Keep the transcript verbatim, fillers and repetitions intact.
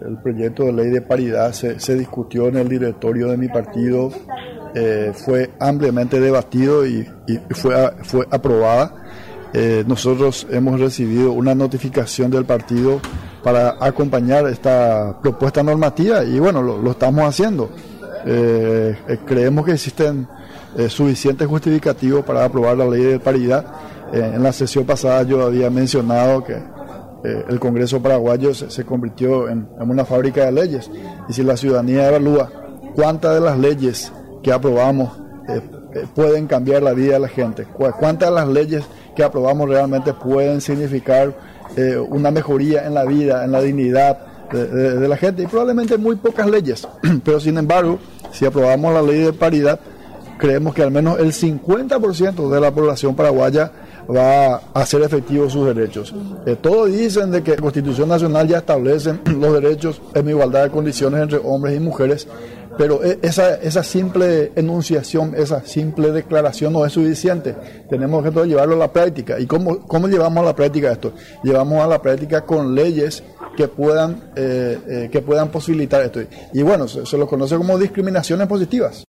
el proyecto de ley de paridad se, se discutió en el directorio de mi partido, eh, fue ampliamente debatido y, y fue, fue aprobada. Eh, nosotros hemos recibido una notificación del partido para acompañar esta propuesta normativa y bueno, lo, lo estamos haciendo. Eh, eh, creemos que existen eh, suficientes justificativos para aprobar la ley de paridad. Eh, en la sesión pasada yo había mencionado que eh, el Congreso paraguayo se, se convirtió en, en una fábrica de leyes y si la ciudadanía evalúa cuántas de las leyes que aprobamos eh, eh, pueden cambiar la vida de la gente, cu- cuántas de las leyes que aprobamos realmente pueden significar eh, una mejoría en la vida, en la dignidad de, de, de la gente, y probablemente muy pocas leyes, pero sin embargo, si aprobamos la ley de paridad, creemos que al menos el cincuenta por ciento de la población paraguaya va a hacer efectivos sus derechos. Eh, todos dicen de que la Constitución Nacional ya establece los derechos en igualdad de condiciones entre hombres y mujeres, pero esa, esa simple enunciación, esa simple declaración no es suficiente. Tenemos que entonces llevarlo a la práctica. ¿Y cómo, cómo llevamos a la práctica esto? Llevamos a la práctica con leyes que puedan, eh, eh, que puedan posibilitar esto. Y bueno, se, se lo conoce como discriminaciones positivas.